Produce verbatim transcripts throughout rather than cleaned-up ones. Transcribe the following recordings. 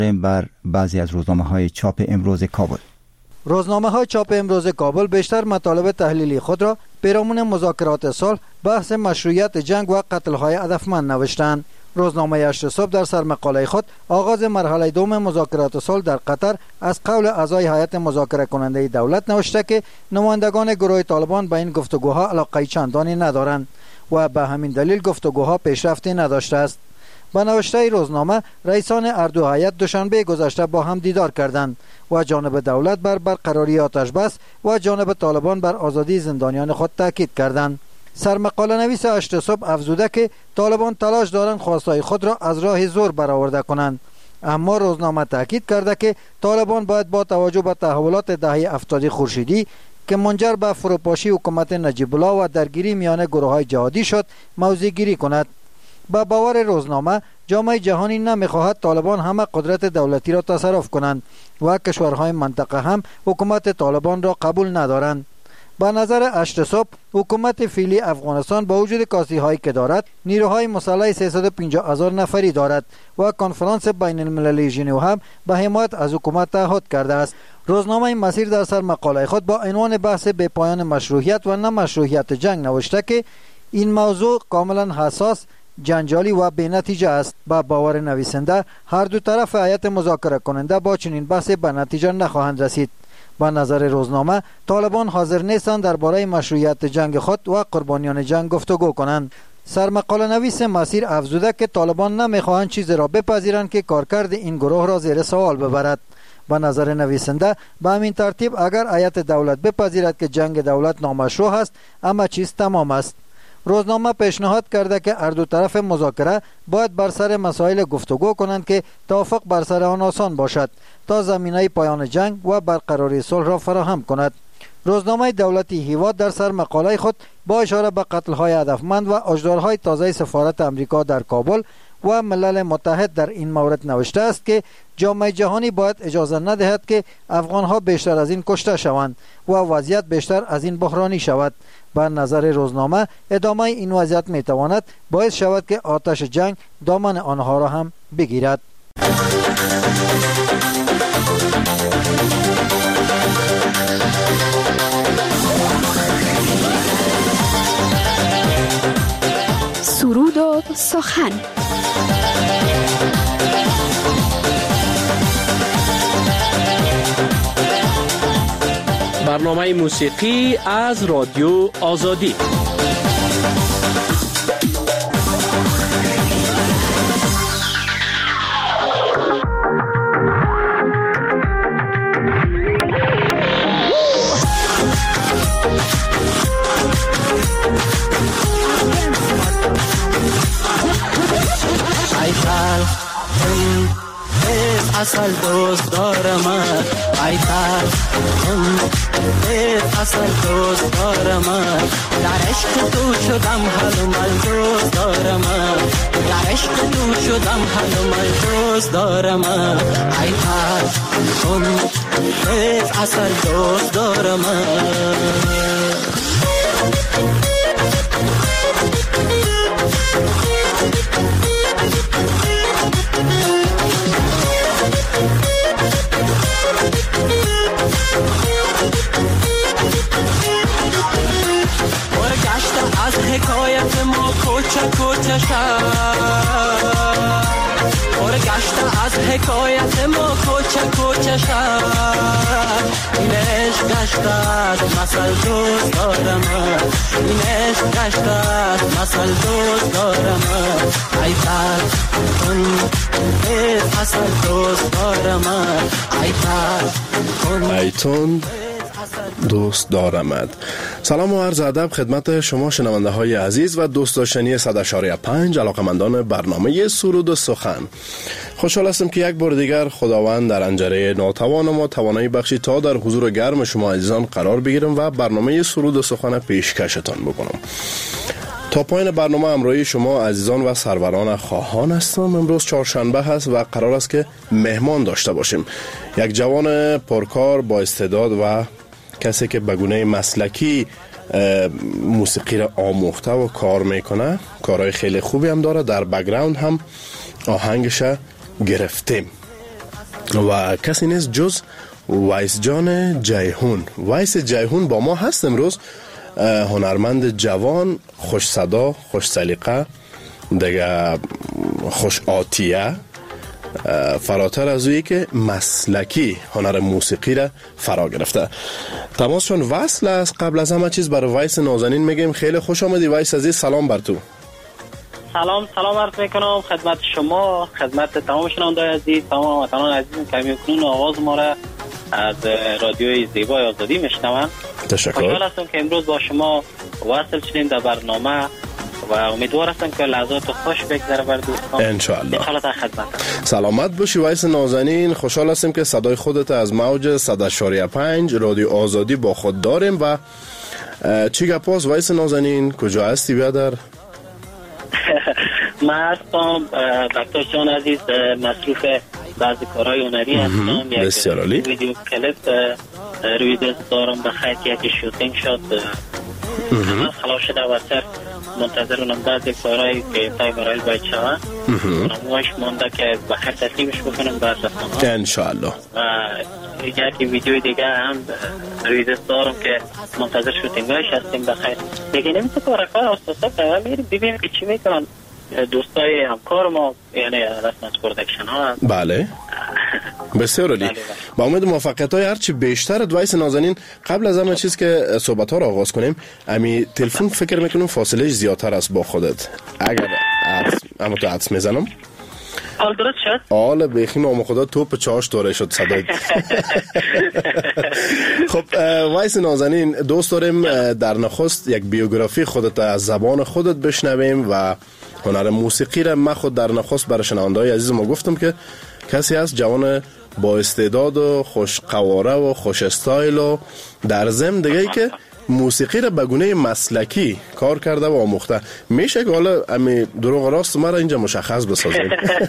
بر بعضی از روزنامه‌های چاپ امروز کابل. روزنامه‌های چاپ امروز کابل بیشتر مطالب تحلیلی خود را پیرامون مذاکرات صلح، بحث مشروعیت جنگ و قتل‌های هدفمند نوشتند. روزنامه هشت صبح در سرمقاله خود آغاز مرحله دوم مذاکرات صلح در قطر از قول اعضای هیئت مذاکره کننده دولت نوشته که نمایندگان گروه طالبان به این گفتگوها علاقه چندانی ندارند و به همین دلیل گفتگوها پیشرفتی نداشته است. با نوشته روزنامه، رئیسان هر دو هیئت دوشنبه گذشته با هم دیدار کردند و جانب دولت بر برقراری آتش بس و جانب طالبان بر آزادی زندانیان خود تاکید کردند. سرمقاله نویس هشت صبح افزوده که طالبان تلاش دارند خواستهای خود را از راه زور برآورده کنند، اما روزنامه تاکید کرده که طالبان باید با توجه به تحولات دهه هفتاد خورشیدی که منجر به فروپاشی حکومت نجیب الله و درگیری میان گروه‌های جهادی شد موضع گیری کند. با باور روزنامه، جامعه جهانی نمیخواهد طالبان همه قدرت دولتی را تصرف کنند و کشورهای منطقه هم حکومت طالبان را قبول ندارند. با نظر هشت صبح، حکومت فعلی افغانستان با وجود کاستی‌هایی که دارد، نیروهای مسلح سیصد و پنجاه هزار نفری دارد و کنفرانس بین المللی ژنو هم به حمایت از حکومت تعهد کرده است. روزنامه مسیر در سر مقاله خود با عنوان بحث به پایان مشروعیت و نامشروعیت جنگ نوشته که این موضوع کاملا حساس، جنجالی و بی‌نتیجه است. با باور نویسنده، هر دو طرف هیئت مذاکره کننده با چنین بحث به نتیجه نخواهند رسید. با نظر روزنامه، طالبان حاضر نیستند درباره مشروعیت جنگ خود و قربانیان جنگ گفتگو کنند. سرمقاله نویس مسیر افزوده که طالبان نمیخواهند چیزی را بپذیرند که کارکرد این گروه را زیر سوال ببرد. با نظر نویسنده، به همین ترتیب اگر هیئت دولت بپذیرد که جنگ دولت نامشروع است، اما چیز تمام است. روزنامه پیشنهاد کرده که هر دو طرف مذاکره باید بر سر مسائل گفتگو کنند که توافق بر سر آن آسان باشد تا زمینه پایان جنگ و برقراری صلح را فراهم کند. روزنامه دولتی هیواد در سر مقاله خود با اشاره به قتل‌های هدفمند و اجدارهای تازه سفارت امریکا در کابل و ملل متحد در این مورد نوشته است که جامعه جهانی باید اجازه ندهد که افغانها بیشتر از این کشته شوند و وضعیت بیشتر از این بحرانی شود. به نظر روزنامه، ادامه این وضعیت میتواند باعث شود که آتش جنگ دامن آنها را هم بگیرد. سرود و سخن. برنامه موسیقی از رادیو آزادی. اصل دوست دارم، ای ترم اصل دوست دارم، در عشق تو شدم حل و مل دوست دارم، در عشق تو شدم حل و مل دوست دارم، ای ترم اصل دوست دارم. حکایت ما کوچه کوچه شد، اور گشته از حکایت ما کوچه کوچه شد. این عشق گشته از مثل دوست دارم، این عشق گشته از مثل دوست دارم، ای تن ای اصل دوست دارم، ای تن ای تن دوست دارمد. سلام و عرض ادب خدمت شما شنونده های عزیز و دوست داشتنی صد و اشاره پنج علاقمندان برنامه سرود و سخن. خوشحال هستم که یک بار دیگر خداوند در انجره ناتوان ما توانایی بخشی تا در حضور گرم شما عزیزان قرار بگیرم و برنامه سرود و سخن پیشکشتان بکنم. تا پایان برنامه همراهی شما عزیزان و سروران خواهان هستم. امروز چهارشنبه هست و قرار است که مهمان داشته باشیم. یک جوان پرکار با استعداد و کسی که به گونه مسلکی موسیقی را آموخته و کار میکنه، کارهای خیلی خوبی هم داره. در بک‌گراند هم آهنگش گرفتیم. و کسی نیست جز وایس جان جیهون. وایس جیهون با ما هست امروز، هنرمند جوان، خوش صدا، خوش سلیقه، دیگه خوش آتیه، فراتر از اویی که مسلکی هنر موسیقی را فرا گرفته. تماسشون وصل است. قبل از همه چیز برای وایس نازنین میگیم خیلی خوش آمدی وایس عزیز، سلام بر تو. سلام سلام عرض میکنم خدمت شما، خدمت تمام شنوندگان عزیز، تمام وطنان عزیز که میکنن آواز ما را از رادیوی زیبای آزادی میشنون. تشکر. خوشحال هستم که امروز با شما وصل شدیم در برنامه و امیدوار هستم که لحظات خوش بگذره بر دوستان. ان شاء الله. ان در خدمت. سلامت باشی وایس نازنین. خوشحال هستیم که صدای خودت از موج صد و چهار و پنج رادیو آزادی با خود داریم. و چی گپاس وایس نازنین؟ کجا هستی بیادر؟ من هستم دکتر جان عزیز، مصروف بعضی کارهای هنری هستم. بسیار عالی. ویدیو کلیپ روی دست دارم، به خیلی یکی شوتینگ شد همه خلاص شده و سر منتظرونم بعضی کارهایی که تای برای باید شود نموش مانده که بخیر تسلیمش بکنم بر رسانه انشاءالله. و یکی ویدیو دیگه هم روی دست دارم که منتظر شوتینگایش هستیم بخیر. دیگه نمیشه کارکار آستاسا که میریم ببینیم که چی میکنن دوستای همکار ما، یعنی رسمت پرودکشن ها. بله بسیار عالی. با امید موفقیت های هرچی بیشتر. وایس نازنین قبل از همه چیز که صحبت ها را آغاز کنیم، امی تلفن فکر میکنم فاصلهش زیادتر است با خودت. اگر اما تو عدس میزنم حال درست شد؟ حال بخیم آمو خدا توپ چاش دوره شد صدای. خب وایس نازنین دوست داریم در نخست یک بیوگرافی خودت از زبان خودت بشنویم و هنر موسیقی را من خود در نخست برای شنونده‌های عزیز ما گفتم که کسی هست جوان با استعداد و خوش قواره و خوش استایل و در ضمن دیگه ای که موسیقی را به گونه مسلکی کار کرده و آموخته. میشه که حالا امی دروغ راست ما را اینجا مشخص بسازیم؟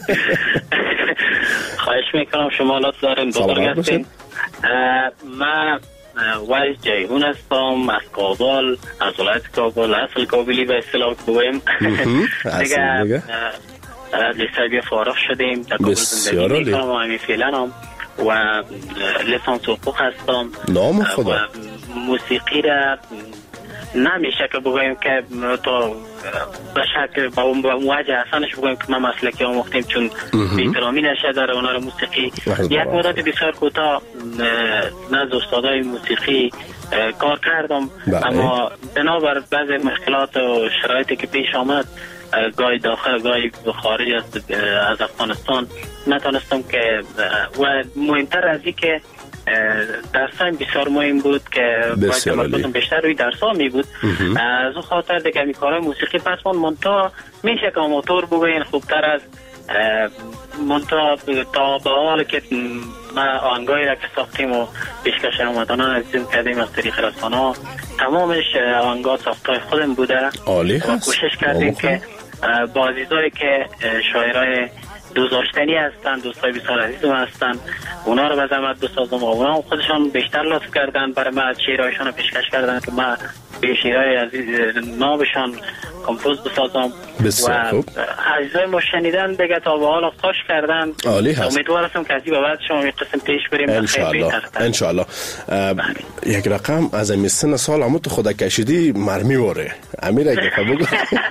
خواهش میکنم، شما لطف دارین بزرگ هستین. من وایس جیهون هستم از کابل، از ولایت کابل، اصل کابلی به اصطلاح بگویم. دیگه لیسانس فارغ شدیم، در کابل زندگی میکنم و همین فعلا هم و لیسانس حقوق هستم. نام خدا. موسیقی را نمیشه که بگویم که تو به شکل با اون موجه اصانش بگویم که ما مسلکی آموختیم، چون بی‌احترامی نشه در هنر موسیقی. یک مدت بسیار کوتاه نزد استادای موسیقی کار کردم، اما بنابر بعضی مشکلات و شرایطی که پیش آمد گاهی داخل گاهی خارج از افغانستان نتونستم که و مهمتر از این که درسان بسیار مهم بود که باید تمرکزم بیشتر روی درسا می بود. از اون خاطر دیگه می کارهای موسیقی پس من منتا میشه که آماتور بگوین خوبتر از منتا تا به حال که ما آهنگایی را که ساختیم و پیشکش شنوندگان عزیزم کردیم از طریق رسانه‌ها، تمامش آهنگا ساختای خودم بوده. عالی و کوشش کردیم که با عزیزایی که شاعرای دوست داشتنی هستن، دوستای بسیار عزیزم هستن، اونا رو به زحمت بسازم و اونا هم خودشان بیشتر لطف کردن برای من، شعرهایشان رو پیشکش کردن که من به شعرهای عزیز نابشان کمپوز بسازم. بسیار خوب. عزیزای ما شنیدن دیگه تا به حال خوش کردن. عالی هست. امیدوار هستم که از این بعد شما این قسم پیش بریم انشاءالله. انشاءالله. یک رقم از این سن سال همون تو خدا کشیدی مرمی واره امیر اگه بگو.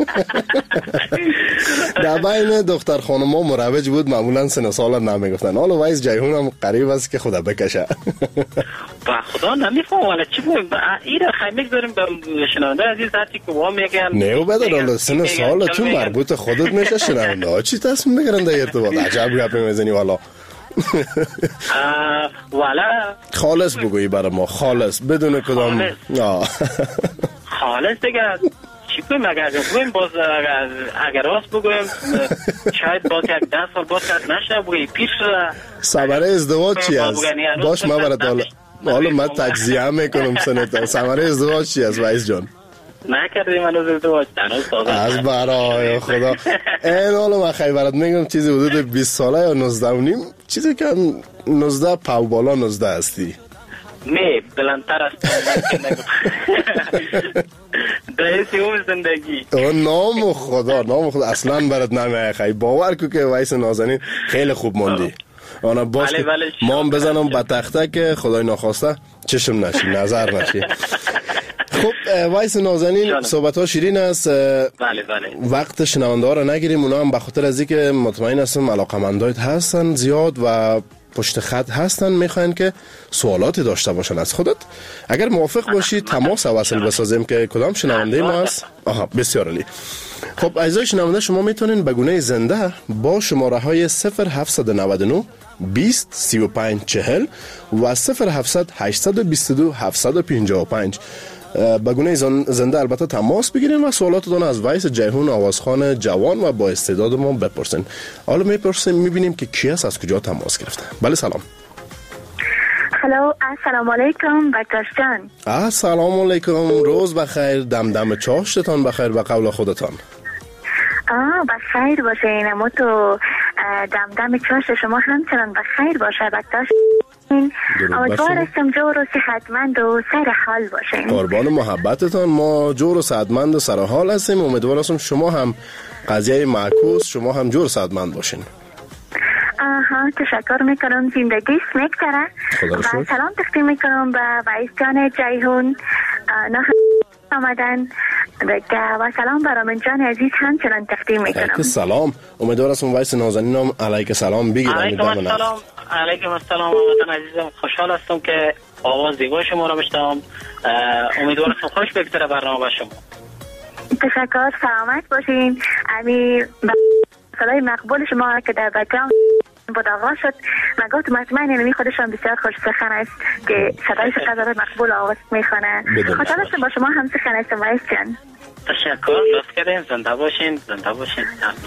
در بین دختر خانم‌ها مروج بود، معمولا سن سال نمیگفتن. حالا وایس جیهون هم قریب است که خدا بکشه. با خدا نمیفهم ولی چی بگم این را خیلی میگذاریم به شنونده عزیز هستی که با میگن نه و بدر حالا سن سال تو مربوط خودت میشه شنونده ها چی تصمیم میگیرن در ارتباط عجب گپ میزنی والا. والا خالص بگویی برای ما، خالص بدون کدام خالص دیگه چی بگویم اگر بگویم باز اگر راست بگویم شاید باز یک ده سال باز کرد نشه بگوی پیر شده. ثمره ازدواج چی است؟ باش ما برات حالا حالا من تجزیه میکنم سنت. ثمره ازدواج چی است وایس جان؟ نکردیم هنوز ازدواج از برای خدا. این حالا من خیلی برات میگم چیزی حدود بیست ساله یا نوزده و نیم، چیزی که نوزده پاو بالا نوزده هستی. می بلندتر است دهیسی اون زندگی. نام خدا نام خدا اصلا برات نمیه خیلی باور کو که وایس نازنین خیلی خوب موندی. آنا باش بله بله ما هم بزنم به تخته که خدای ناخواسته چشم نشی نظر نشی. خب وایس نازنین صحبت ها شیرین است. بله بله. وقت شنونده ها را نگیریم، اونا هم به خاطر از اینکه مطمئن هستم علاقه‌مندایت هستن زیاد و پشت خط هستن میخواین که سوالاتی داشته باشن از خودت. اگر موافق باشی تماس وصل بسازیم که کدام شنونده ما است. آها بسیار عالی. خب اعزای شنونده شما میتونین به گونه زنده با شماره های صفر هفت نه نه بیست سی و پنج چهل و صفر هفت هشت دو دو هفت پنج پنج به گونه زنده البته تماس بگیرین و سوالاتتون از ویس جیهون آوازخوان جوان و با استعداد ما بپرسین. حالا میپرسیم میبینیم که کی است، از کجا تماس گرفته. بله سلام. هلو السلام علیکم بکتاش جان. السلام علیکم، روز بخیر، دمدم چاشتتان بخیر به قول خودتان. آه بخیر باشین، اما تو دمدم چاشت شما همچنان بخیر باشه بکتاش. امیدوار هستم جور و صحتمند و سر حال باشین. قربان محبتتان، ما جور و صحتمند و سر حال هستیم. امیدوار هستم شما هم قضیه معکوس، شما هم جور و صحتمند باشین. آها تشکر میکنم، زندگی میگذره و سلام تقدیم میکنم به ویس جان جیهون نه آمدن و سلام برای من جان عزیز همچنان تقدیم میکنم. علیک سلام، امیدوار هستم ویس نازنینم علیک سلام بگیرم. علیکم السلام. علیکم السلام وطن عزیزم، خوشحال هستم که آواز زیبای شما را میشنوم. امیدوار هستم خوش بگذره برنامه با شما. تشکر، سلامت باشین. امی صدای مقبول شما که در بک‌گراند بود آغاز شد، مگه تو مطمئن اینمی خودشان بسیار خوش سخن است که صدایش قدر مقبول آواز میخونه. خوشحال هستم با شما هم سخن هستم ویس جان. تشکر، لطف کردین. زنده باشین، زنده باشین،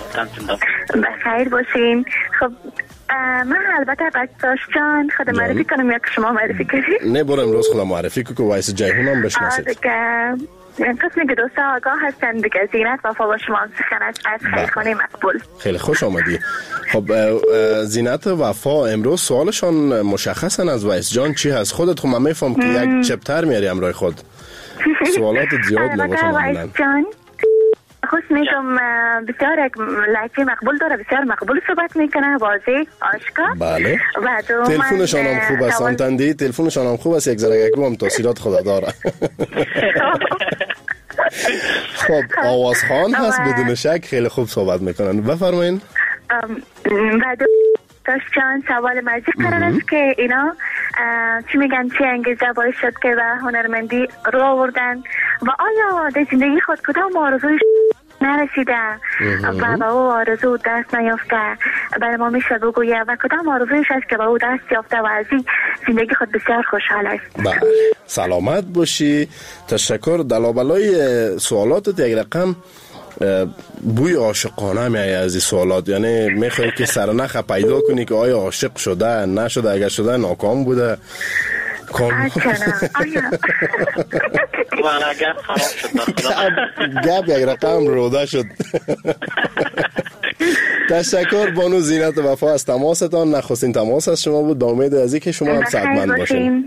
بخیر باشین. خب من البته بکتاش جان خود معرفی کنم یا که شما معرفی کنید؟ نه برو امروز خودم معرفی کنم که ویس جیهون هم بشناسید. این قسمی که دوستا آگاه هستند دیگه، زینت وفا با شما سخن است از خیرخانه مقبول. خیلی خوش آمدی. خب زینت وفا امروز سوالشان مشخصن از ویس جان چی هست؟ خودت خب من میفهم که یک چپتر میاری همراه خود، سوالات زیاد نباشه معمولا. خوش میگم بسیار لحظه مقبول داره، بسیار مقبول صحبت میکنه، واضح آشکار. بله. تلفنشان هم خوب است، انتندی تلفنشان هم خوب است، یک ذره یک رو هم تاثیرات خدا داره. خب آوازخوان هست بدون شک، خیلی خوب صحبت میکنن. بفرمایین. بعد داشت چند سوال مرزی قرار است که اینا چی میگن، چی انگیزه باعث شد که به هنرمندی رو آوردن و آیا در زندگی خود کدام آرزوی نرسیده و به او آرزو دست نیافته برای ما میشه بگویه و کدام آرزویش است که به او دست یافته و از این زندگی خود بسیار خوشحال است. بله سلامت باشی. تشکر. دلابلای سوالاتت یک رقم بوی عاشقانه میای از این سوالات، یعنی میخوای که سرنخ پیدا کنی که آیا عاشق شده نشده، اگر شده ناکام بوده کام گب یک رقم روده شد. تشکر بانو زینت وفا از تماستان، نخستین تماس از شما بود، با امید از اینکه شما هم صحتمند باشین.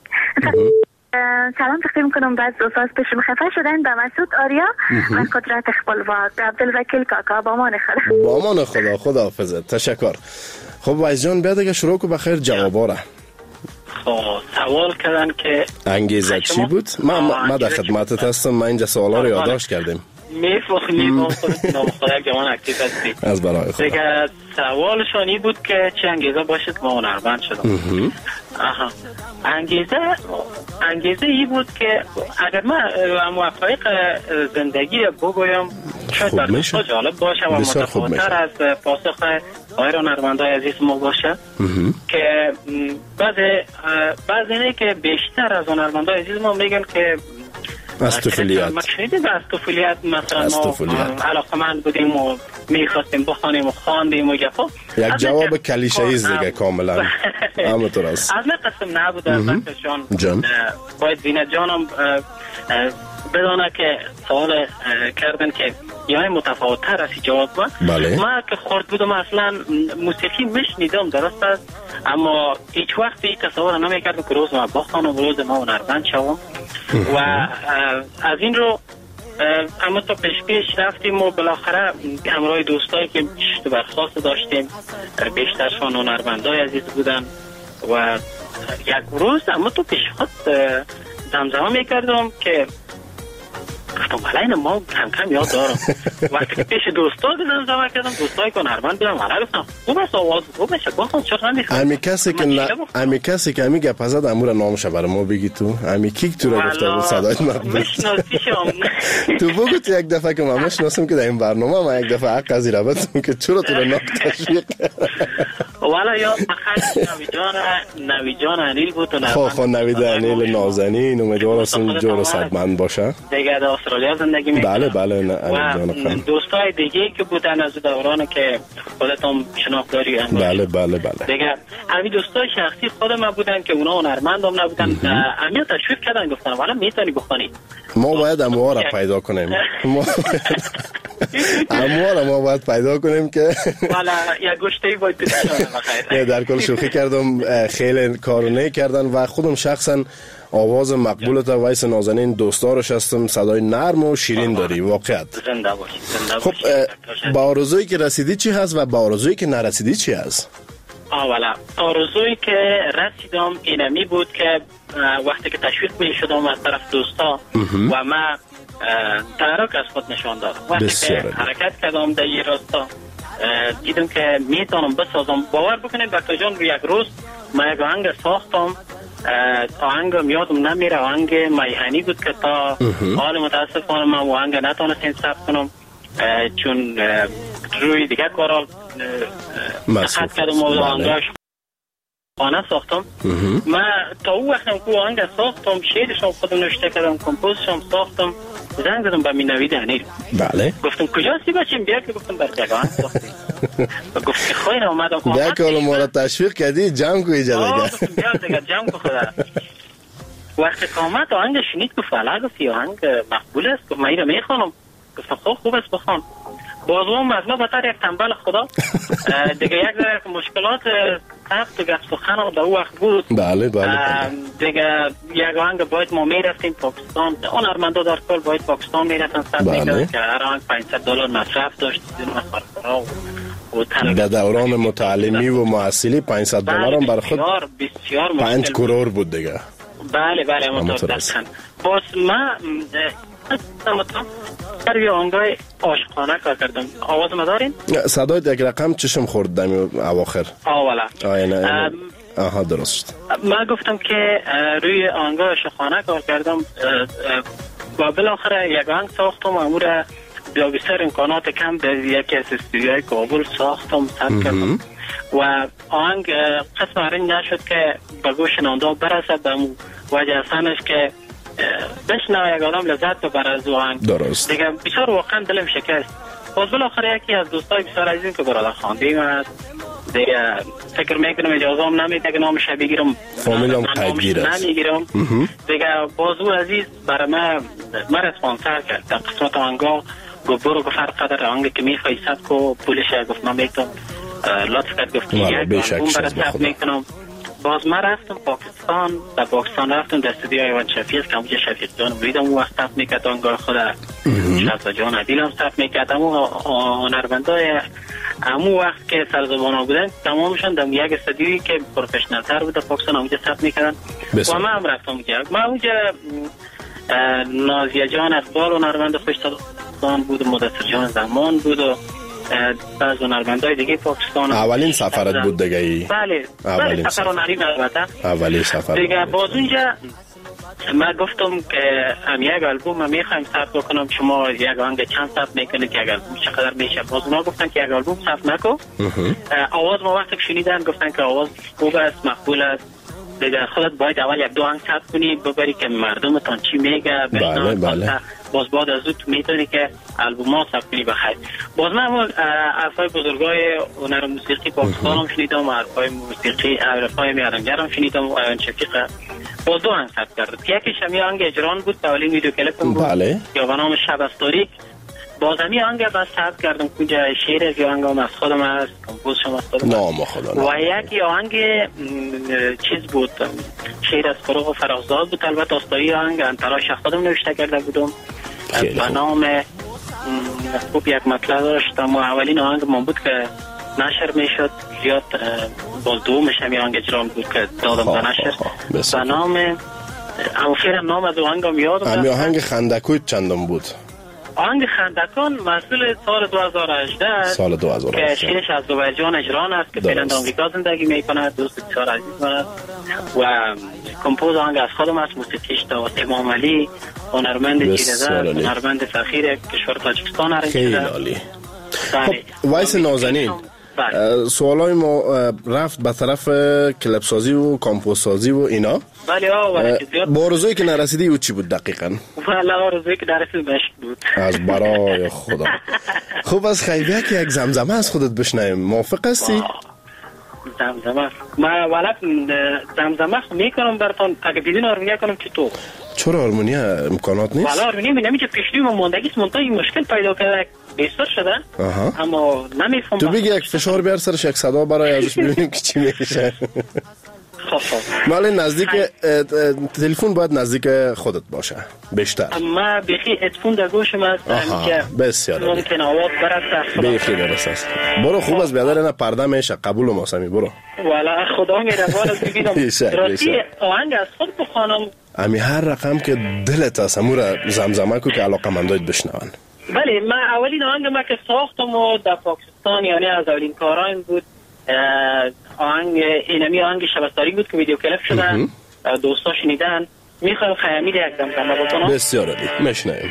سلام تقدیم کنم بعد دو ساز پیش خفه شدن به مسعود آریا و قدرت اقبالوار عبدالوکیل کاکا. با امان خدا. با امان خدا. خدا حافظت. تشکر. خب ویس جان بیاد اگه شروع کو بخیر جوابا را. خب سوال کردن که انگیزه چی بود؟ من ما در خدمتت هستم، من اینجا سوالا رو یادداشت کردم. میفهمیم خودت نامخواه جوان اکتیو هستی از برای خدا. دیگه سوالشان این بود که چه انگیزه باشد ما هنرمند شدم. آها انگیزه انگیزه ای بود که اگر من موفقیت زندگی بگویم شاید برای جالب باشه و متفاوت‌تر از پاسخ غیر هنرمندای عزیز ما باشه که بعضی بعضی نه که بیشتر از هنرمندای عزیز ما میگن که استفلیت مشهدی به استفلیت مثلا ما علاقمند بودیم و میخواستیم بخوانیم و خواندیم و گفت یک جواب کلیشه‌ای است دیگه کاملا همونطور است. از من قسم نبوده البته جان باید زینت جانم بدانه که سوال کردن که یعنی متفاوت‌تر از جواب ما. بله. ما که خورد بودم اصلا موسیقی میشنیدم درست است اما هیچ وقت این تصور نمیکردم که روز ما بخوانم و روز ما هنرمند شوم و از این رو اما تا پیش پیش رفتیم و بالاخره همراه دوستایی که شت برخواست داشتیم، بیشترشان هنرمندای عزیز بودن و یک روز اما تو پیش خود زمزمه میکردم که گفتم بله ما کم کم یاد دارم. وقتی که پیش دوستا زمزمه کردم، دوستایی که هنرمند بودن ولی گفتم خوب است آواز خوب است گفتم چرا نمیخوام. امی کسی که ن... امی کسی که امی گپ زد امور نامش برای ما بگی تو امی کیک تو را گفته بود صدایت مقبول میشناسیشم. تو بگو تو یک دفعه که من میشناسم که در این برنامه ما یک دفعه حق از رابطم که چرا تو را ناک تشویق والا یا فقط نوی جان نوی جان انیل بود. خب خب نوی انیل نازنین امیدوارم هستم جور صدمند باشه. دیگه در استرالیا زندگی میکنم. بله بله انیل جان خان. دوستای دیگه که بودن از دوران که خودتون شناخت داری. بله بله بله. دیگه همین دوستای شخصی خود من بودن که اونا هنرمندم نبودن. همین تشویق کردن گفتن والا میتونی بخونی. ما باید اموها را پیدا کنیم. اموها را ما باید پیدا کنیم که والا یک گوشتی باید بسیار بخیر. در کل شوخی کردم، خیلی کارونه کردن و خودم شخصا آواز مقبولت وایس نازنین دوستارش هستم، صدای نرم و شیرین داری واقعیت. زنده باشی زنده خب با آرزویی که رسیدی چی هست و با آرزویی که نرسیدی چی هست؟ اولا آرزویی که رسیدم اینمی بود که وقتی که تشویق می شدم از طرف دوستا و من تحرک از خود نشان دادم. وقتی که حرکت کردم در این راستا دیدم که میتونم بسازم. باور بکنید دکتر جان یک روز من یک آهنگ ساختم، آهنگ یادم نمیره، آهنگ میهنی بود که تا حال متاسفانه من آهنگ نتونستم ثبت کنم چون روی دیگه کارا خط کردم و آهنگاش خانه ساختم. من تا او وقتم که آهنگ ساختم، شعرشم خودم نوشته کردم، کمپوزشم ساختم، زنگ زدم به مینوید انیل. بله. گفتم کجاستی بچیم بیا که گفتم برای آهنگ ساختیم. و گفت که خواهی اومدم که بیا که ما را تشویق کردی جمع کوی جا دیگه. گفتم بیا دیگه جمع کو خدا. وقتی قامت آهنگ شنید گفت علا گفت این آهنگ مقبول است. گفت من این را میخوانم. گفتم خوب خوب است بخوان. بازم از ما بطر یک تنبل خدا دیگه یک ذره مشکلات سخت و گفت سخن در او وقت بود. بله بله دیگه یک آهنگ باید ما میرفتیم پاکستان، هنرمندا در کل باید پاکستان میرفتن ثبت میکردن که هر آهنگ پانصد دلار مصرف داشت در دوران متعلمی و محصلی پانصد دلار هم بر خود پنج کرور بود دیگه. بله بله مطابق. باز من در یه آنگاه عاشقانه کار کردم. آواز ما دارین؟ صدای یک رقم چشم خورد دمی اواخر. آوالا آه نه آها درست. من گفتم که روی آنگاه عاشقانه کار کردم و بالاخره یک آهنگ ساختم امور بیا بسیار امکانات کم در یکی از استودیوهای کابل ساختم ثبت کردم و آهنگ قسم هرین نشد که به گوش شنونده برسد به وجه اصلش که بشنوه یک آدم لذت ببره از آهنگ. درست. دیگه بسیار واقعا دلم شکست. باز بالاخره یکی از دوستای بسیار عزیزم که برادر خواندیم است دیگه فکر میکنم اجازه هم نمیده که نامش بگیرم، فامیلم قیدگیر است نمیگیرم دیگه. باز او عزیز برای من من اسپانسر کرد در قسمت آهنگا. گفت برو گفت هر قدر آهنگ که میخوای ثبت کو پولش گفت من میتونم لطف کرد گفت یک آلبوم برای ثبت میکنم. باز من رفتم پاکستان، در پاکستان رفتم در استودیوی ایوان شفیق که همونجا شفیق جان بریدم اون وقت ثبت میکرد آنگاه خود شفیق جان عدیل هم ثبت میکرد. همون هنرمندای همون وقت که سرزبانا بودن تمامشان در یک استودیویی که پروفشنال تر بود در پاکستان همونجا ثبت میکردن و من هم رفتم اونجا. من اونجا نازیه جان اقبال هنرمند خوشتلان بود، مدثر جان زمان بود و بعض هنرمندای دیگه پاکستان. اولین سفرت بود دیگه ای؟ بله بله سفر هنری البته اولین سفر دیگه. باز اونجا من گفتم که هم یک آلبوم من میخوایم ثبت بکنم، شما یک آهنگ چند ثبت میکنید که یک آلبوم چقدر میشه؟ باز اونا گفتن که یک آلبوم ثبت نکن. آواز ما وقتی شنیدن گفتن که آواز خوب است مقبول است دیگه، خودت باید اول یک دو آهنگ ثبت کنی ببری که مردمتون چی میگه بله بله. باز بعد از اون میتونی که البوم ثبت کنی بخیر. باز من حرفای بزرگای هنر موسیقی پاکستان هم شنیدم، حرفای موسیقی حرفای میارنگر هم شنیدم و ایوان شفیق باز دو آهنگ ثبت کرد. یکیش هم آهنگ اجران بود، اولین ویدیو کلیپ بود بله. یا به نام شب استوریک. باز همی آهنگ بس ثبت کردم کجا شعر از آهنگ هم از خودم است، کمپوز شما از خودم نام خدا. و یکی آهنگ چیز بود شعر از فروغ فرخزاد بود، البته استوری آهنگ انتراش خودم نوشته کرده بودم. به نام خوب یک مطلب داشت، اما اولین آهنگ من بود که نشر میشد، زیاد با دومش هم آهنگ اجرا بود که دادم به نشر. به نام اوفیر نام از آهنگم یادم همی آهنگ خندکوی چندم بود؟ آهنگ خندکان محصول سال دو هزار و هجده سال دو هزار و هجده که شیرش از آذربایجان اجران است که فعلا در آمریکا زندگی میکنه، دوست بسیار عزیز من است و کمپوز آهنگ از خودم است. موسیقیش تا امام علی، هنرمند جیرزه، هنرمند فخیر کشور تاجیکستان است. خیلی عالی. خب وایس نازنین، سوالای ما رفت به طرف کلیپ سازی و کامپوز سازی و اینا. بله آه با آرزویی که نرسیدی او چی بود دقیقاً؟ والا آرزویی که نرسید مشک بود. از برای خدا. خب از خیبه که یک زمزمه از خودت بشنویم، موافق هستی؟ زمزمه ما والا زمزمه میکنم براتون، اگه بدون آرمونیا کنم چطور؟ چرا آرمونیا امکانات نیست؟ والا آرمونیا نمیشه پیشلی و ماندگی منتها این مشکل پیدا کرده بیشتر شده. آها. اما نمیفهم. تو بگی یک فشار بیار سرش، یک صدا برای ازش ببینیم که چی میشه. ولی نزدیک تلفن باید نزدیک خودت باشه بیشتر. ما بخی ادفون در گوشم است که بسیار ممکن آواز برات بخی درست است. برو خوب از بیادر اینا پرده میشه قبول و ماسمی برو. والا خدا میره والا ببینم راستی آهنگ از خود بخوانم. امی هر رقم که دلت است امور زمزمه کو که علاقه‌مندایت بشنون. بله من اولین آهنگ ما که ساختم و در پاکستان یعنی از اولین کارام بود. آهنگ اینمی آهنگ شبستاری بود که ویدیو کلیپ شدن، دوستا شنیدن. میخوایم خیامید یک زمزمه بکنم. بسیار عالی، میشنویم.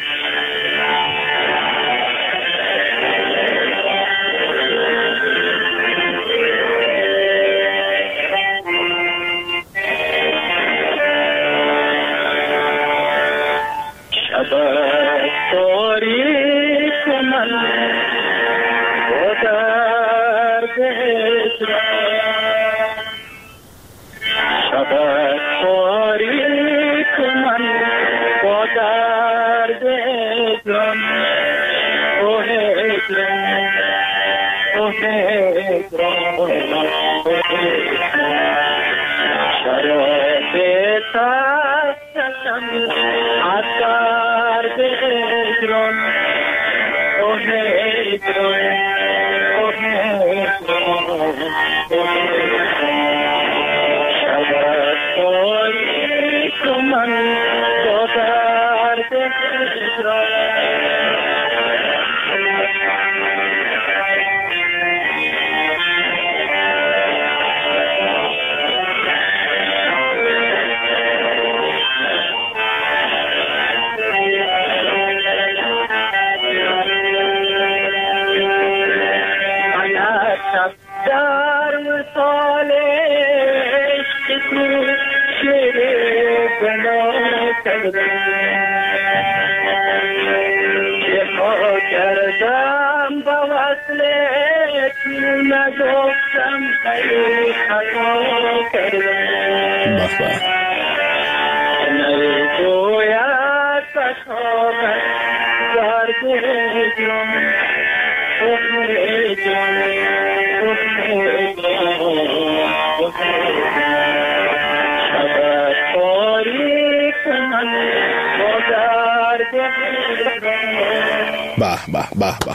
به به به به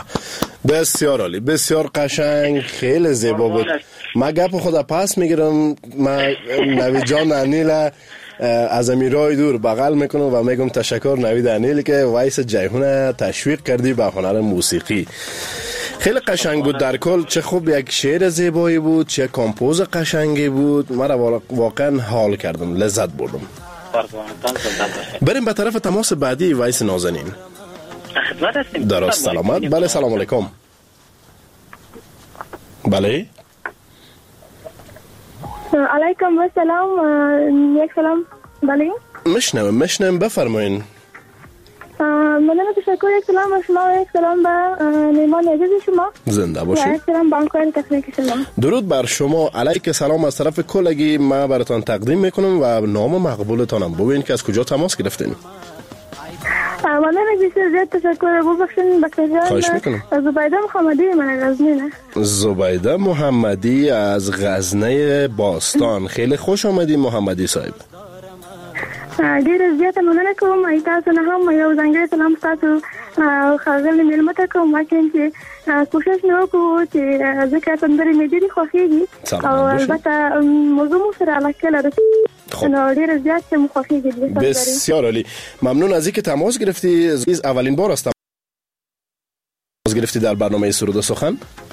بسیار عالی، بسیار قشنگ، خیلی زیبا بود. ما گپ خدا پس میگیرم، ما نوید جان انیل از امیرای دور بغل میکنم و میگم تشکر نوید انیل که وایس جیهون تشویق کردی به هنر موسیقی. خیلی قشنگ بود در کل، چه خوب یک شعر زیبایی بود، چه کامپوز قشنگی بود. مرا واقعا حال کردم، لذت بردم. بریم به طرف تماس بعدی وایس نازنین. درست سلامت. بله سلام علیکم. بله علیکم و سلام. یک سلام. بله مشنم مشنم بفرمایین. من تشکر. یک سلام به شما و یک سلام به میمان عزیز شما. زنده باشید. یک سلام به همکار تکنیک شما. درود بر شما. علیک سلام از طرف کلگی ما براتون تقدیم میکنم و نام مقبولتانم ببین که از کجا تماس گرفتین. من بسیار زیاد تشکر. ببخشید بکر خواهش میکنم. زبیده محمدی من غزنی. زبیده محمدی از غزنه باستان. خیلی خوش آمدی محمدی صاحب. ډېر زیاته مننه کوم ای تاسو نه هم یو ځانګړی سلام تاسو ښاغلي مېلمه ته کوم چې کوشش نه وکړو چې ځکه سندرې مې ډېرې خوښېږي او البته موضوع مو سره علاقه لري نو ډېر زیات مو خوښېږي. بسیار عالی، ممنون از اینکه تماس گرفتی. اولین بار است تماس گرفتی در برنامه سرود و سخن؟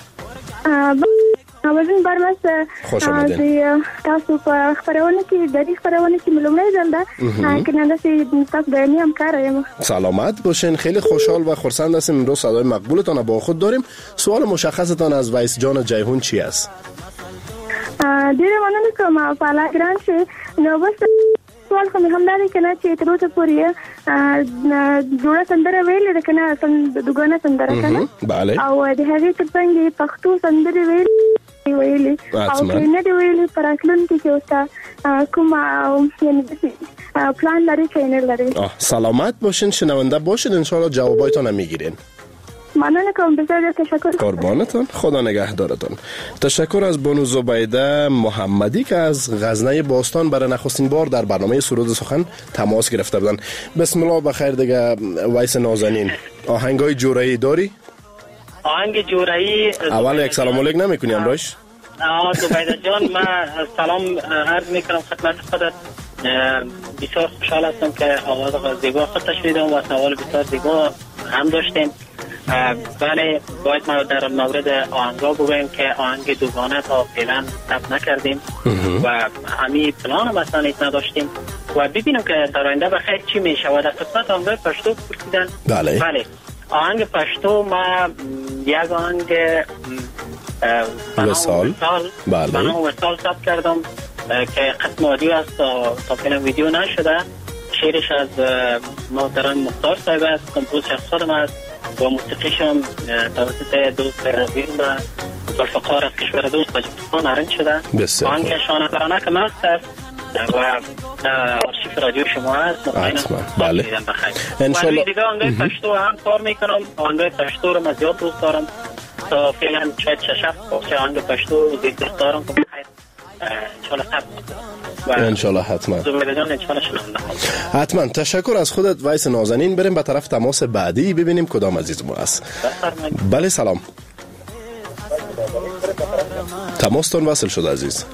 اولین بار است. خوش آمدید. تاسو په خبرونه کې د دې خبرونه کې معلومه ځل ده کنه چې تاسو به نیم کارم. سلامت باشین، خیلی خوشحال و خرسند هستیم امروز صدای مقبولتان با خود داریم. سوال مشخصتان از ویس جان جیهون چی است؟ ډېر مننه کوم پالا ګران شه نو بس سوال خو هم لري کنه چې تر اوسه پورې جوړه سندره ویلې ده کنه دغه سندره کنه bale او د هغې ترڅنګ پښتو سندرې ویلې ویلې او نه دی ویلې پر اصلن کې اوسه کوم یعنی پلان لري چې نه لري. سلامت باشین، شنونده باشید، ان شاء الله جوابایتون میگیرین. ممنون کوم، بسیار تشکر. قربانتون، خدا نگهدارتون. تشکر از بانو زبیده محمدی که از غزنه باستان برای نخستین بار در برنامه سرود سخن تماس گرفته بودن. بسم الله بخیر دیگه. ویس نازنین، آهنگای جورایی داری؟ آهنگ جورایی اول یک سلام علیک نمیکنی امروز؟ آه زبیده جان، من سلام عرض میکنم خدمت خودت. بسیار خوشحال هستم که آواز زیبا خود تشنیدم و سوال بسیار زیبا هم داشتیم. بله، باید ما در مورد آهنگا بگویم که آهنگ دوگانه تا فعلا ثبت نکردیم و همین پلان هم اصلا نداشتیم و ببینیم که در آینده بخیر چی میشه. و در قسمت آهنگ پشتو پرسیدن. بله بله آهنگ پشتو ما یک آهنگ وصال بله بنام وصال ثبت کردم که قسم آدیو است تا فیلم ویدیو نشده. شعرش از محترم مختار صاحب است، کمپوز شخص خودم است و موسیقیش هم توسط دوست رزین و بلفقار از کشور دوست بجبستان ارنج شده. آهنگ شانه‌برانه که مست است و آرشیف رادیو شما هست. حتما بله انشالله. و دیگه آهنگای پشتو هم کار میکنم. آهنگای پشتو رو من زیاد دوست دارم. تا فعلا شاید ششف باشه آهنگ پشتو زیاد دوست دارم که انشالله ثبت انشالله حتما حتما. تشکر از خودت ویس نازنین. بریم به طرف تماس بعدی ببینیم کدام عزیز ما است. بله سلام، تماستون وصل شد عزیز.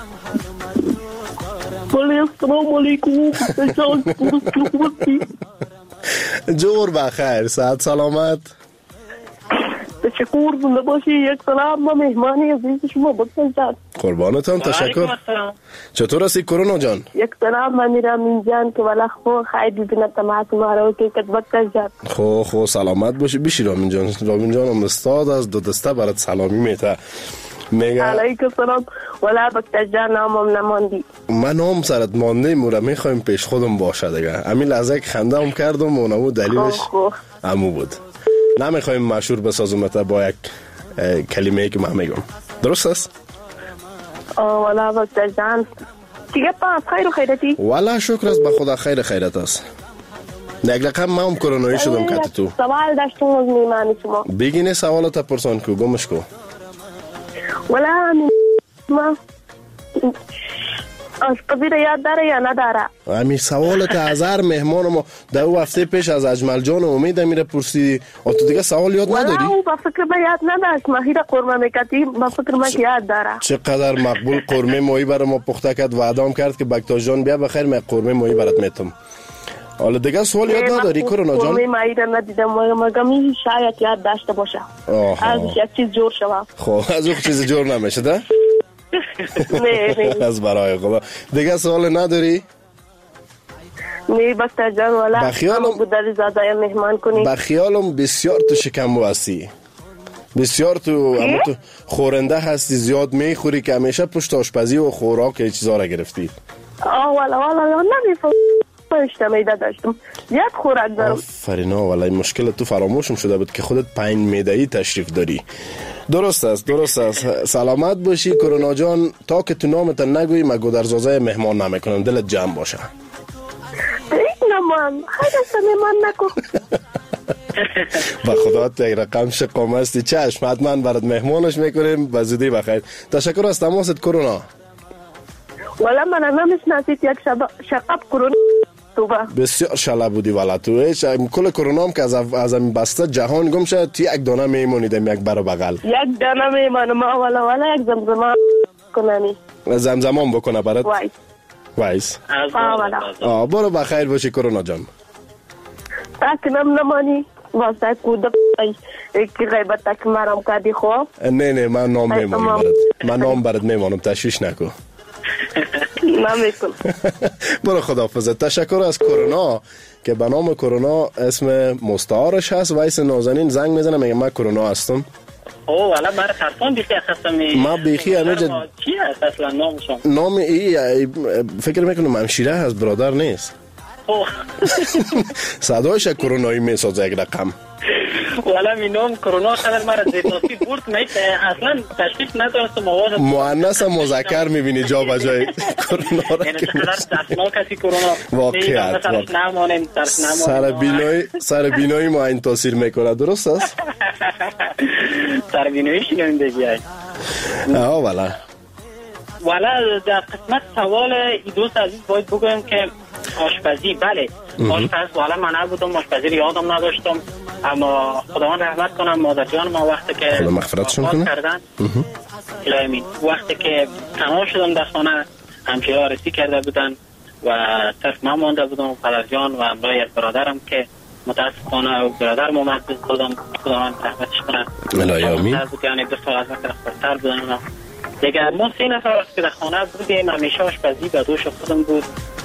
بله السلام علیکم. جور بخیر، صحت سلامت. تشکر، زنده باشی. یک سلام ما مهمانی عزیز شما بکن جان. قربانتان، تشکر. چطور هستی کرونا جان؟ یک سلام من میرم این جان که ولی خو خیلی ببینم تماس ما رو که کت بکن جان. خو خو سلامت باشی. بیشی رامین جان. رامین جان هم استاد از دو دسته برات سلامی میته. میگه علیکم سلام. ولی بکن جان نامم نماندی. من نام سرت مانده مورا میخوایم پیش خودم باشه دیگه. همین لحظه که خنده هم کردم و اونمو دلیلش امو بود. نمیخوایم مشهور بسازم تا با یک کلمه‌ای که من میگم. درست است؟ آه والا وقت جان. دیگه پاس خیر و خیرتی؟ والا شکر است به خدا خیر خیرت است. یک رقم ما هم کرونایی شدم کت تو. سوال داشتم از میمانی شما. بگینه سوالات پرسان کو گمش کو. والا ما از قبیل یاد داره یا نداره؟ امی سوالت هزار مهمان ما دو هفته پیش از اجمل جان امید میره پرسی و تو دیگه سوال یاد نداری؟ والا او با فکر ما یاد نداشت. ما هیره قرمه میکتی با فکر ما که یاد داره. چقدر مقبول قرمه ماهی برای ما پخته کرد و ادام کرد که بکتا جان بیا بخیر من قرمه ماهی برات میتم. حالا دیگه سوال یاد نداری کرونا جان؟ قرمه ماهی را ندیدم مگمی شاید یاد داشته باشه. از یک چیز جور شوه. خب از اون چیز جور نمیشه ده؟ نه نه از برای خدا. دیگه سوال نداری؟ نه بکتا جان والا بخیالم بوداری زاده مهمان کنی. بخیالم بسیار تو شکم هستی، بسیار تو اما تو خورنده هستی، زیاد میخوری که همیشه پشت آشپزی و خوراک یه چیزا را گرفتی. آه والا والا نمیفهم پشت میده داشتم زیاد خوراک دارم. آفرینا والا مشکل تو فراموشم شده بود که خودت پنج میدهی تشریف داری. درست است درست است. سلامت باشی کرونا جان. تا که تو نامت نگویی من گودرزازه مهمان نمیکنم. دلت جمع باشه. نه من خیلی مهمان نکن. با خدا تو یک رقم شقام هستی. چشم حتما برات مهمانش میکنیم. و زودی بخیر. تشکر از تماست کرونا. والا من نمیشناسید یک شقب کرونا اکتبر. بسیار شلا بودی والا تو. هیچ کل کرونا هم که از از این بسته جهان گم شد، تو یک دانه میمونیدم یک بر بغل. یک دانه میمونم والا والا یک زمزمه کنانی. زمزمه بکنه برات. وایس. وایس. والا. آه برو بخیر باشی کرونا جان. تاکنم نمانی. واسه کودک کی غیبت تک مرام کردی خوب. نه نه من نام میمونم برات. من نام برات میمونم تشویش نکو. نمیکنم. برو خداحافظ. تشکر از کرونا که به نام کرونا اسم مستعارش هست. وایس نازنین زنگ میزنه میگه من کرونا هستم. اوه والا من خرسان بیخی هستم. ما بیخی همینجا چی هست اصلا نامشون؟ نام ای فکر میکنم همشیره هست برادر نیست. صدایش کرونایی میسازه یک رقم. والا می نام کرونا خدر مرا زیتناسی برد میت اصلا تشخیص ندارستم آواز مؤنث مذکر میبینی جا به جای کرونا را یعنی خدر درسنال کسی کرونا واقعیت سر بینایی سر بینایی ما این تاثیر میکنه درست است؟ سر بیناییش نمیم بگیای آه والا والا در قسمت سوال ای دوست عزیز باید بگویم که آشپزی بله آشپز والا من نبودم آشپزی رو یادم نداشتم اما خداوند رحمت کنم مادر جان ما وقتی که خدا مغفرتشون کنه کردن الهی وقتی که تمام شدم در خانه همچنین آرسی کرده بودن و صرف من مانده بودم و پدر جان و همراه یک برادرم که متاسفانه و برادر اومد خودم خداوند رحمتش کنه الهی آمین یعنی دو سال از وقت خودتر بودن دیگه ما سه نفر وقتی که در خانه بودیم همیشه آشپزی به دوش خودم بود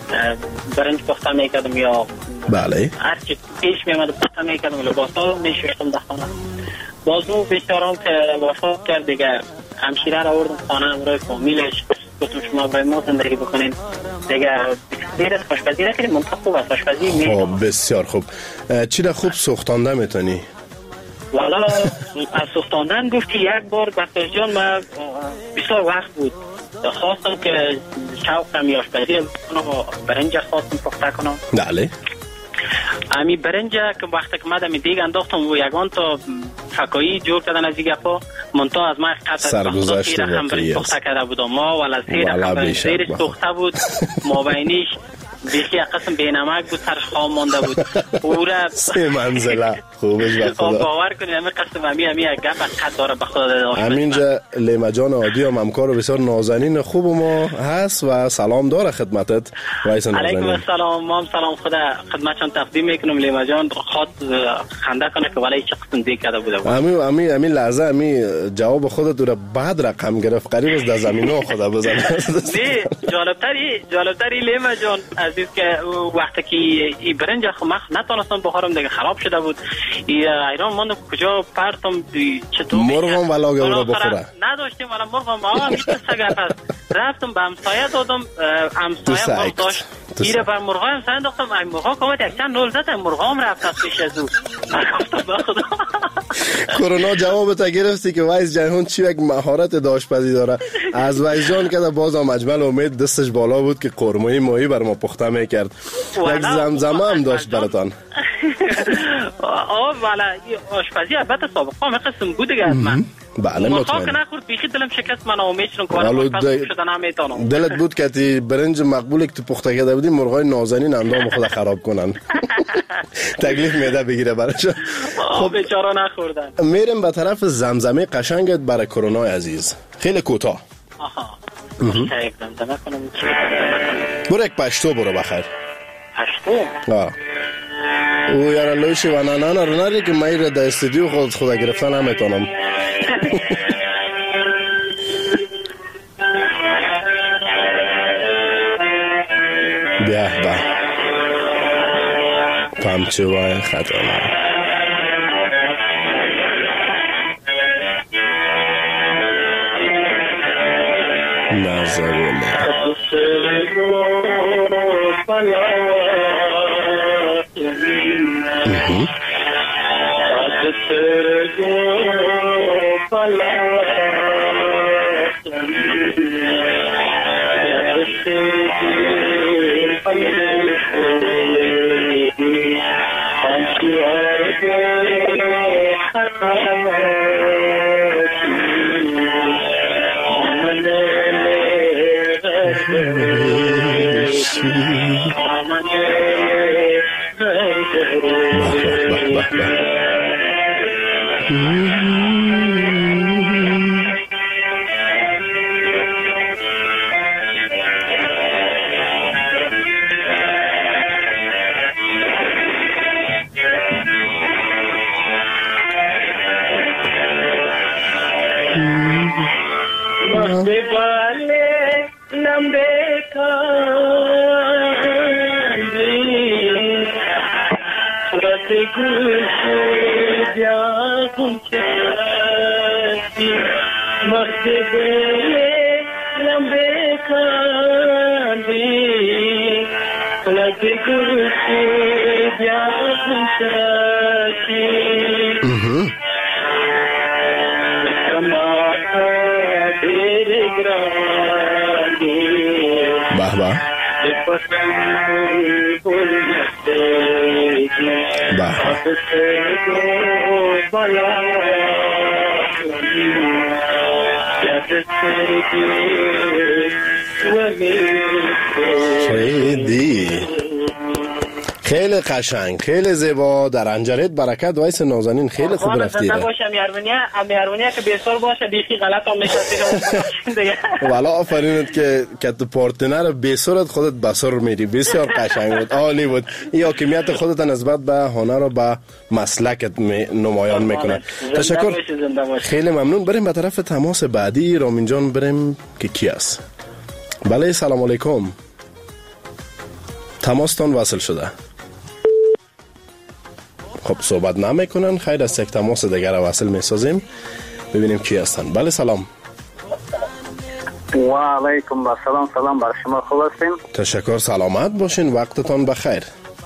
برنج پخته میکردم یا بله هرچی پیش میامد پخته میکردم لباس ها میشوشتم در خانه باز اون بیچارم که وفات کرد دیگه همشیره را آوردم خانه امروی فامیلش گفتم شما برای ما زندگی بکنین دیگه دیر از آشپزی نکردیم منطقه خوب از آشپزی میکنم بسیار خوب چی را خوب سوختانده میتونی؟ والا از سوختاندن گفتی یک بار بخیر جان من بسیار وقت بود خواستم که شوقم یا آشپزی کنم و برنج خواستم پخته کنم بله امی برنج که وقتی که مدام دیگ انداختم و یگان تا فکایی جور کردن از دیگه پا منطقه از من قطع سرگذشت رقم برنج پخته کرده بودم ما ولی سه رقم برنج زیرش سوخته بود ما بینیش بیخی قسم بینمک بود سرش خام مانده بود پورا سه منزله خوبش به خدا باور کنید همین قسم همین همین یک گپ قد داره به خدا داشت همینجا لیما جان عادی هم همکار بسیار نازنین خوب ما هست و سلام داره خدمتت وایس نازنین علیکم السلام ما هم سلام خدا خدمتشان تقدیم میکنم لیما جان خود خنده کنه که ولی چه قسم دیگه کرده بوده همین همین همین لحظه همین جواب خودت رو بعد رقم گرفت قریب از در زمینه خدا بزنه نه جالبتری جالبتری لیما جان عزیز که وقتی که این برنج خمخ نتونستم بخورم دیگه خراب شده بود ایران من کجا پرتم چطور مرغم ولا گوره بخوره نداشتیم ولی مرغم آقا میتونه سگرد هست رفتم به همسایه دادم همسایه باز داشت میره بر مرغا هم سن داختم این مرغا کامت یک چند نول زد مرغا هم رفت از پیش از او کرونا جوابت گرفتی که وایس جهان چی یک مهارت داشپزی داره از وایس جان که باز هم اجمل امید دستش بالا بود که قرمه ماهی بر ما پخته میکرد یک زمزمه هم داشت براتان آه والا آشپزی البته سابقه هم قسم بود دیگه از من بله مطمئن که نخورد بیخی دلم شکست من امید شدم که آشپز شدن نمیتونم دلت بود که تی برنج مقبولی که تو پخته کرده بودی مرغای نازنین اندام خود خراب کنن تکلیف میده بگیره براشون خب بیچاره نخوردن میریم به طرف زمزمه قشنگت برای کرونا عزیز خیلی کوتاه آها برو یک پشتو برو بخیر پشتو آه او یارا لوشی و نانا رو نری که مایی را در استودیو خود خدا گرفتن نمیتونم بیا با پمچوای خطانه نازوله خیلی خیلی قشنگ، خیلی زیبا. در انجرت برکت وایس نازنین خیلی خوب رفتید. نباشم یارونیا، ام یارونیا که بیسار باشه بیخی غلط هم میشه دیگه. والا آفرینت که که تو پارتنر بیسارت خودت بسار میری. بسیار قشنگ بود، عالی بود. این حاکمیت خودت نسبت به هنر و به مسلکت نمایان میکنه. تشکر، خیلی ممنون. بریم به طرف تماس بعدی. رامین جان بریم که کی است؟ بله سلام علیکم. تماستان وصل شده. خب صحبت نمیکنن. خیر است، یک تماس دیگر وصل میسازیم ببینیم کی هستن. بله سلام. و علیکم السلام. سلام بر شما، خوب هستین؟ تشکر، سلامت باشین، وقتتان بخیر.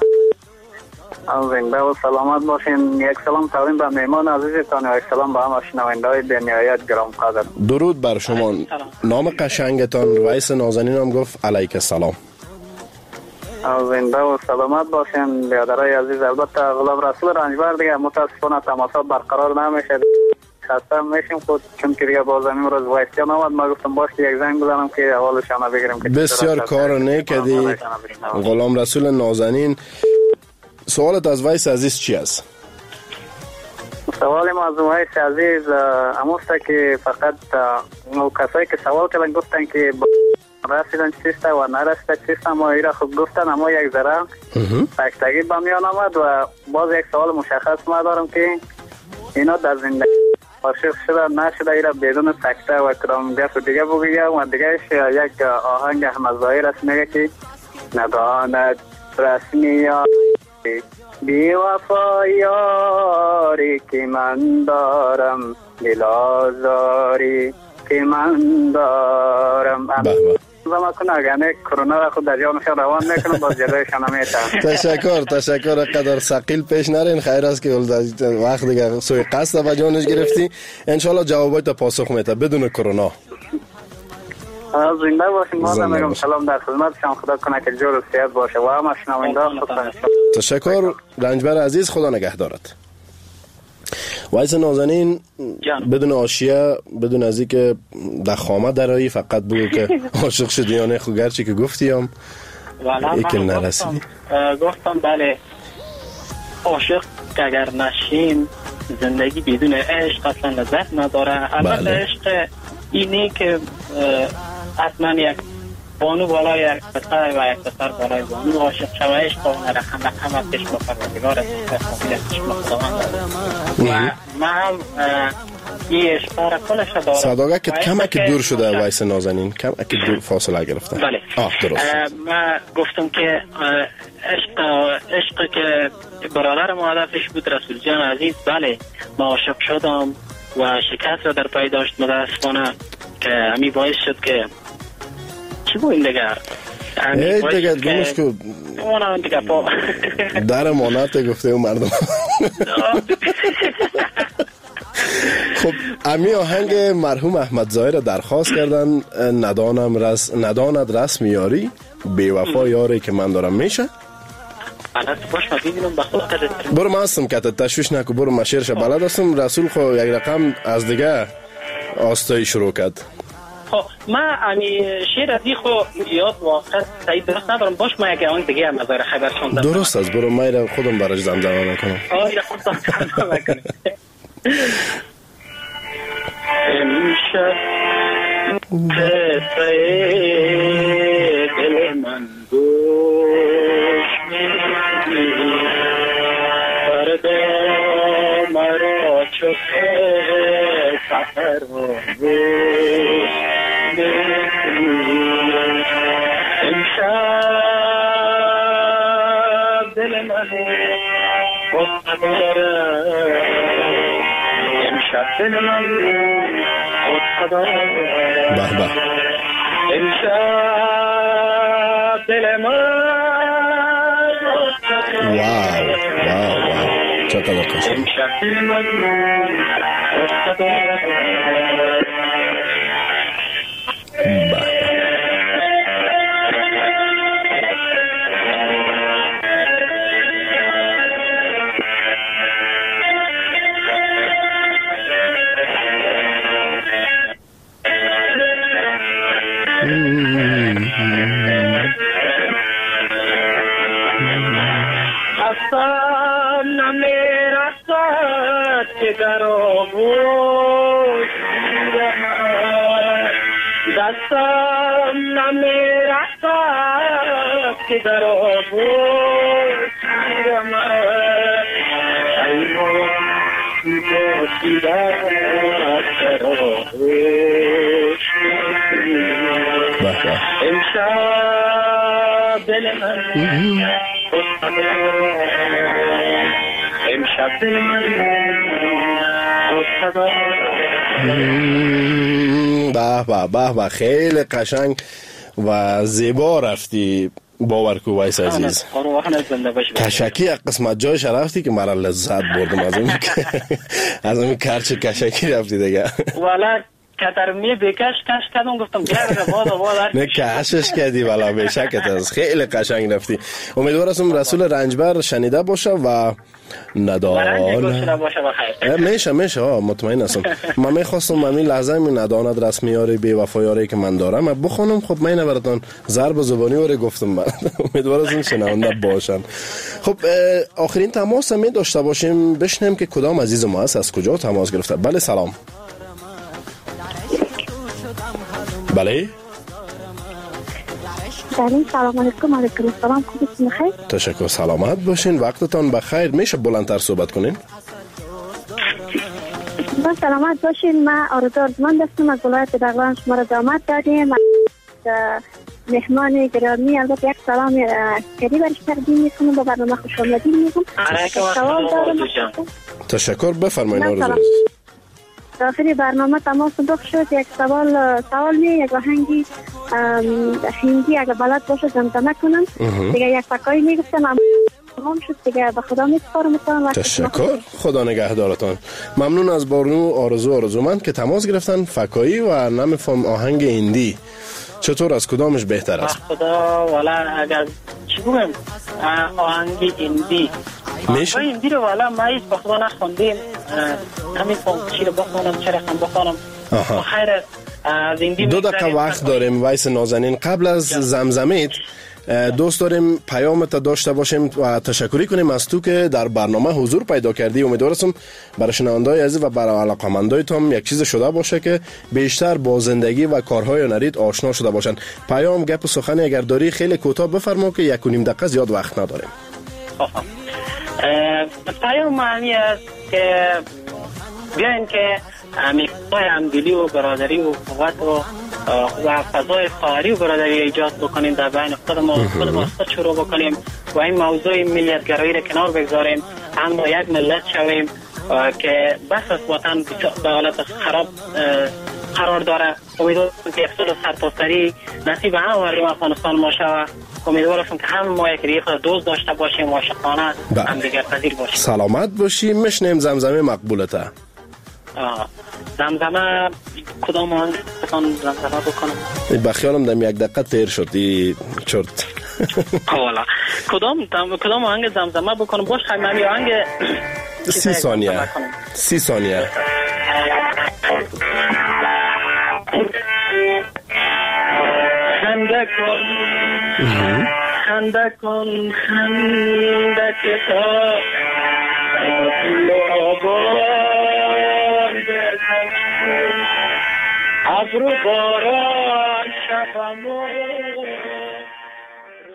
زنده و سلامت باشین. یک سلام تقدیم به مهمان عزیزتان و یک سلام به همه شنونده‌های بی‌نهایت گرانقدر. درود بر شما. نام قشنگتان وایس نازنین هم گفت علیک السلام. زنده و سلامت باشین برادرای عزیز. البته غلام رسول رنجبر دیگه متاسفانه تماسات برقرار نمیشه، خسته میشیم خود، چون که دیگه باز امروز وایسیان آمد. ما گفتم باشه یک زنگ بزنم که احوالشان بگیریم. که بسیار کار نیکدی غلام رسول نازنین. سوالت از وایس عزیز چی است؟ سوال ما از وایس عزیز اموسته که فقط اون کسایی که سوال کردن گفتن که رسیدن چیسته و نرسیده چیسته، ما ایره خوب گفتن، اما یک ذره تکتگی به میان آمد. و باز یک سوال مشخص ما دارم که اینا در زندگی عاشق شده نشده ایره بدون تکته و کدام گفت دیگه بگیه. و دیگه یک آهنگ احمد ظاهر است میگه که نداند رسمی یاری بی وفا یاری که من دارم، دل آزاری که من دارم. زمان کنه اگر کرونا را خود در جانشان روان میکنم باز جلویشان نمیتن. تشکر تشکر. قدر ثقیل پیش نرین. خیر است که وقت دیگه سوی قصد و جانش گرفتی. انشالله جوابایت پاسخ میده بدون کرونا. زنده باشین. ما میگم سلام در خدمت شما. خدا کنه که جور و صحت باشه و همه شنونده خود. تشکر رنجبر عزیز، خدا نگهدارت. وایس نازنین بدون آشیه، بدون از این که دخامه درایی، فقط بگو که عاشق شدی یا نه. خود گرچه که گفتی هم ایکل نرسیدی. گفتم بله، عاشق اگر نشیم زندگی بدون عشق اصلا لذت نداره. البته عشق اینه که حتما یک بانو بالای یک پسر و یک پسر بالای بانو عاشق شوه. عشق اون رقم رقم پیش با پروردگار است، پیش با خداوند. و ما هم این عشق را کلش دارم. صداقت کمک دور شده وایس نازنین، کمک دور فاصله گرفتن. بله آه درست. ما گفتم که عشق عشق که برادر ما هدفش بود رسول جان عزیز. بله ما عاشق شدم و شکست را در پای داشت متاسفانه که همین باعث شد که چی بود این دیگر ای دیگه گمش که اونم دیگه پا در امانت گفته اون مردم. خب امی آهنگ مرحوم احمد ظاهر درخواست کردن ندانم رس نداند رسم یاری بی وفا یاری که من دارم میشه. برو ما هستم که تشویش نکو، برو مشیرش بلد هستم. رسول خو یک رقم از دیگه آستایی شروع کرد. خب من امی شعر از خو یاد واقعا صحیح درست ندارم. باش من یک آهنگ دیگه هم از خبر شوندم. درست است، برو من خودم براش زمزمه میکنم. آه یا خود زمزمه میکنم. امشب قطعه دل من گوش میدی، فردا مرا چوکه سفر و گوش میدی. امشب دل من خود دارم، امشب دل من خود دارم، به به امشب دل من. واو واو واو چقدر قشنگ. امشب دل من خود دارم. به اصلا میرا سات که در آغوش دستم نمیرا سات که در آغوش ایمان باشی در آغوش امشب دل من امشب دل من به به به به خیلی قشنگ و زیبا رفتی. باور کو وایس عزیز، کشکی یک قسمت جایش رفتی که مرا لذت بردم از اون از اون کرچ کشکی رفتی دیگه. والا کترمی بکش کش کردم گفتم گرد بادا بادا نه کشش کردی والا بشکت از خیلی قشنگ رفتی. امیدوارم رسول رنجبر شنیده باشه و ندانه میشه میشه مطمئن هستم. من میخواستم همین لحظه می نداند رسمیاری بی وفایاری که من دارم بخونم. خب من براتون ضرب زبانی وره گفتم من امیدوارم شنونده باشن. خب آخرین تماس می داشته باشیم بشنیم که کدام عزیز ما است، از کجا تماس گرفته. بله سلام. بله سلام علیکم. علیکم السلام. خوبید بخیر؟ تشکر، سلامت باشین، وقتتان بخیر. میشه بلندتر صحبت کنین؟ با سلامت باشین. من آرزو آرزومند هستم از ولایت بغلان. شما را دعوت دادیم. مهمان گرامی البته یک سلام عسکری برش تقدیم میکنم. با برنامه خوش آمدید میگم. سوال دارم. تشکر، بفرمایید آرزو. داخل برنامه تماس داشت شد. یک سوال سوال می یک آهنگی هندی اگه بلد باشه زمزمه کنم. دیگه یک فکایی میگفتم هم شد دیگه. به خدا میسپارم. تشکر، خدا نگهدارتان. ممنون از بارنو آرزو آرزومند که تماس گرفتن. فکایی و نمیفهم آهنگ هندی چطور، از کدامش بهتر است؟ خدا والا اگر چی بگم آهنگ هندی میشه؟ هندی رو والا ما هیچ به خدا نخوندیم. همین فهم چی رو بخونم چه رقم بخونم. خیر از هندی دو دقیقه وقت داریم وایس نازنین. قبل از زمزمیت دوست داریم پیامت داشته باشیم و تشکری کنیم از تو که در برنامه حضور پیدا کردی. امیدوارم برای شنونده‌های عزیز و برای علاقه‌مندای تو یک چیز شده باشه که بیشتر با زندگی و کارهای هنریت آشنا شده باشن. پیام گپ و سخنی اگر داری خیلی کوتاه بفرما که یک و نیم دقیقه زیاد وقت نداریم. پیام معنی است که بیاین که امیقای همدلی و برادری و قوت و و فضای خواهری و برادری ایجاد بکنیم در بین خود ما خود ما خود شروع بکنیم و این موضوع ملیتگرایی را کنار بگذاریم. هم با یک ملت شویم که بس از وطن به حالت خراب قرار داره. امیدوارم که اقتصاد سرتاسری نصیب همه مردم افغانستان ما شود. امیدوارم که هم ما یک دیگه خود دوست داشته باشیم و عاشقانه هم دیگر پذیر باشیم. سلامت باشی. میشنیم زمزمه مقبولته. زمزمه کدام آهنگ زمزمه بکنم؟ بخیالم دم یک دقیقه تیر شدی چرت. والا کدام کدام آهنگ زمزمه بکنم؟ باش همین آهنگ سی ثانیه سی ثانیه خنده کن خنده کن خنده که تا بیابان بزن ابرو باران شبمون